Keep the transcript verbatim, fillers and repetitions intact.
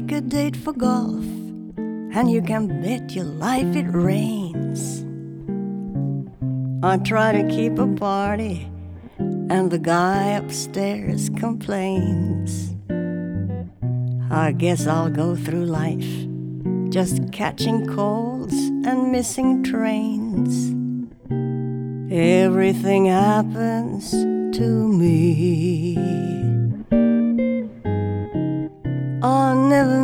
a date for golf, and you can bet your life it rains. I try to keep a party, and the guy upstairs complains. I guess I'll go through life just catching colds and missing trains. Everything happens to me.